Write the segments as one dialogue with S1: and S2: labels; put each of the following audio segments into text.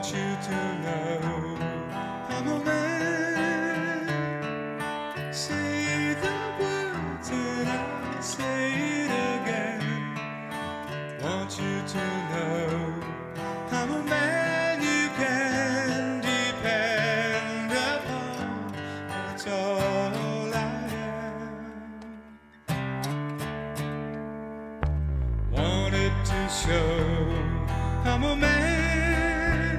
S1: want you to know I'm a man. Say the words and I'll say it again. Want you to know I'm a man you can depend upon. That's all I am. Wanted to show I'm a man.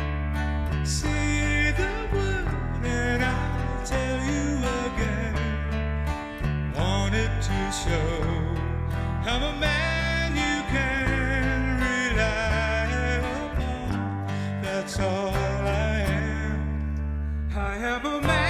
S1: Say the word and I'll tell you again. Wanted to show I'm a man you can rely upon. That's all I am. I am a man.